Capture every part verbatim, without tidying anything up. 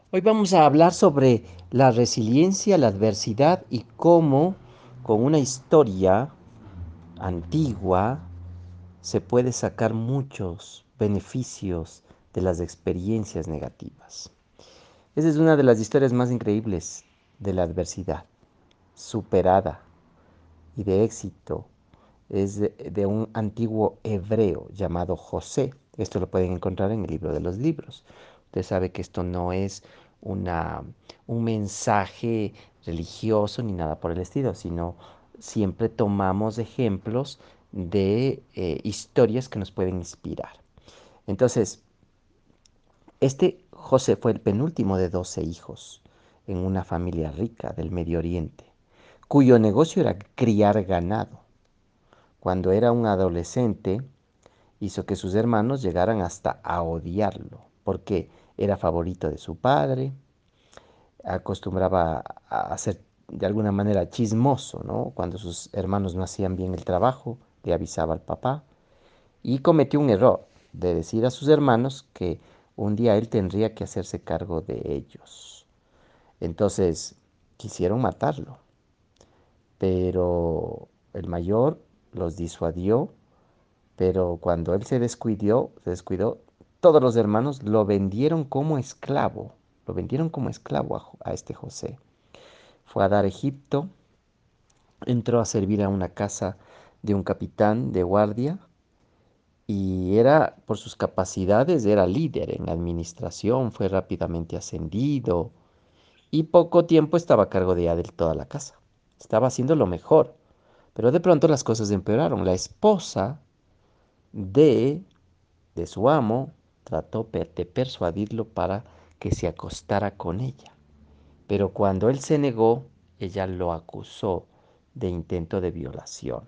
Hoy vamos a hablar sobre la resiliencia, la adversidad y cómo con una historia antigua se puede sacar muchos beneficios de las experiencias negativas. Esa es una de las historias más increíbles de la adversidad, superada y de éxito. Es de, de un antiguo hebreo llamado José. Esto lo pueden encontrar en el libro de los libros. Usted sabe que esto no es una, un mensaje religioso ni nada por el estilo, sino siempre tomamos ejemplos de eh, historias que nos pueden inspirar. Entonces, este José fue el penúltimo de doce hijos en una familia rica del Medio Oriente, cuyo negocio era criar ganado. Cuando era un adolescente, hizo que sus hermanos llegaran hasta a odiarlo, porque era favorito de su padre, acostumbraba a ser de alguna manera chismoso, ¿no? Cuando sus hermanos no hacían bien el trabajo, le avisaba al papá y cometió un error de decir a sus hermanos que un día él tendría que hacerse cargo de ellos. Entonces quisieron matarlo, pero el mayor los disuadió. Pero cuando él se descuidó, se descuidó, todos los hermanos lo vendieron como esclavo. Lo vendieron como esclavo a, a este José. Fue a dar a Egipto, entró a servir a una casa de un capitán de guardia y era, por sus capacidades, era líder en la administración, fue rápidamente ascendido y poco tiempo estaba a cargo de ya de toda la casa. Estaba haciendo lo mejor, pero de pronto las cosas empeoraron. La esposa de de su amo, trató de persuadirlo para que se acostara con ella. Pero cuando él se negó, ella lo acusó de intento de violación.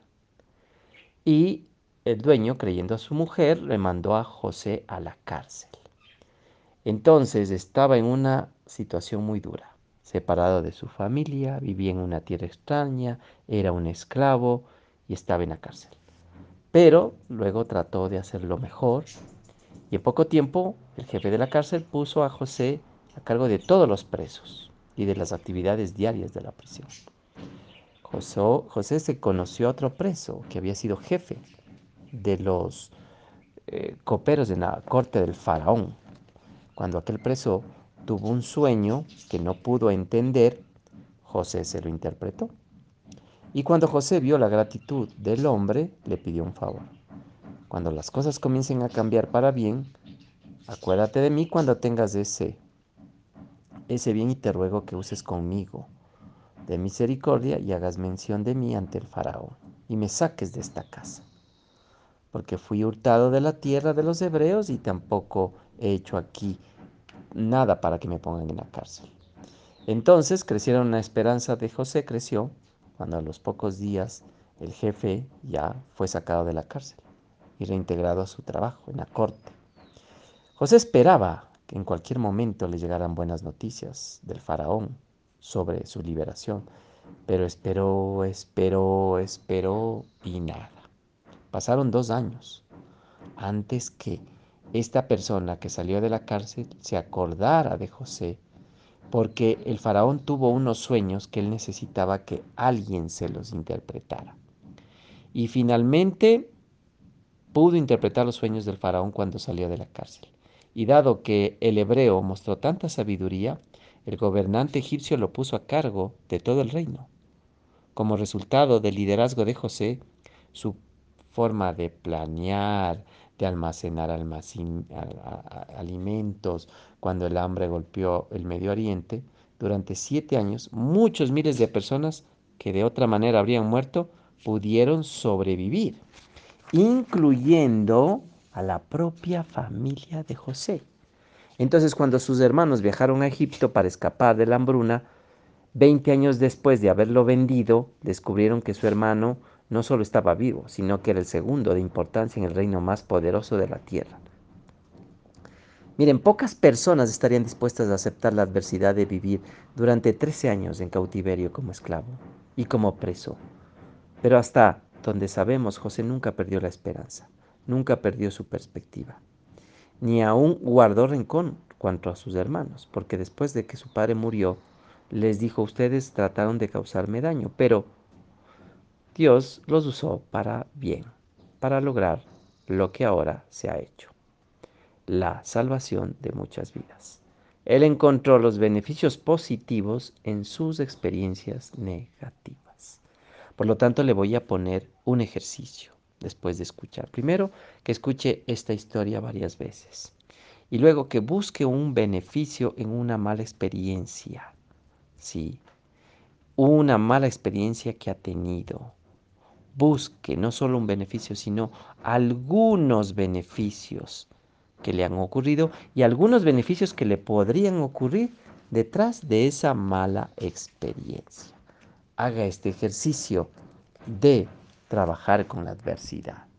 Y el dueño, creyendo a su mujer, le mandó a José a la cárcel. Entonces estaba en una situación muy dura, separado de su familia, vivía en una tierra extraña, era un esclavo y estaba en la cárcel. Pero luego trató de hacerlo mejor. Y en poco tiempo, el jefe de la cárcel puso a José a cargo de todos los presos y de las actividades diarias de la prisión. José, José se conoció a otro preso que había sido jefe de los eh, coperos de la corte del faraón. Cuando aquel preso tuvo un sueño que no pudo entender, José se lo interpretó. Y cuando José vio la gratitud del hombre, le pidió un favor. Cuando las cosas comiencen a cambiar para bien, acuérdate de mí cuando tengas ese ese bien y te ruego que uses conmigo de misericordia y hagas mención de mí ante el faraón y me saques de esta casa, porque fui hurtado de la tierra de los hebreos y tampoco he hecho aquí nada para que me pongan en la cárcel. Entonces crecieron una esperanza de José, creció cuando a los pocos días el jefe ya fue sacado de la cárcel y reintegrado a su trabajo en la corte. José esperaba que en cualquier momento le llegaran buenas noticias del faraón sobre su liberación, pero esperó, esperó, esperó y nada. Pasaron dos años antes que esta persona que salió de la cárcel se acordara de José, porque el faraón tuvo unos sueños que él necesitaba que alguien se los interpretara. Y finalmente pudo interpretar los sueños del faraón cuando salió de la cárcel. Y dado que el hebreo mostró tanta sabiduría, el gobernante egipcio lo puso a cargo de todo el reino. Como resultado del liderazgo de José, su forma de planear, de almacenar almacin, a, a, alimentos, cuando el hambre golpeó el Medio Oriente, durante siete años, muchos miles de personas que de otra manera habrían muerto, pudieron sobrevivir, incluyendo a la propia familia de José. Entonces, cuando sus hermanos viajaron a Egipto para escapar de la hambruna, veinte años después de haberlo vendido, descubrieron que su hermano no solo estaba vivo, sino que era el segundo de importancia en el reino más poderoso de la tierra. Miren, pocas personas estarían dispuestas a aceptar la adversidad de vivir durante trece años en cautiverio como esclavo y como preso. Pero hasta donde sabemos, José nunca perdió la esperanza, nunca perdió su perspectiva, ni aún guardó rencor, contra sus hermanos, porque después de que su padre murió, les dijo, ustedes trataron de causarme daño, pero Dios los usó para bien, para lograr lo que ahora se ha hecho, la salvación de muchas vidas. Él encontró los beneficios positivos en sus experiencias negativas. Por lo tanto, le voy a poner un ejercicio después de escuchar. Primero, que escuche esta historia varias veces. Y luego que busque un beneficio en una mala experiencia. Sí, una mala experiencia que ha tenido. Busque no solo un beneficio, sino algunos beneficios que le han ocurrido y algunos beneficios que le podrían ocurrir detrás de esa mala experiencia. Haga este ejercicio de trabajar con la adversidad.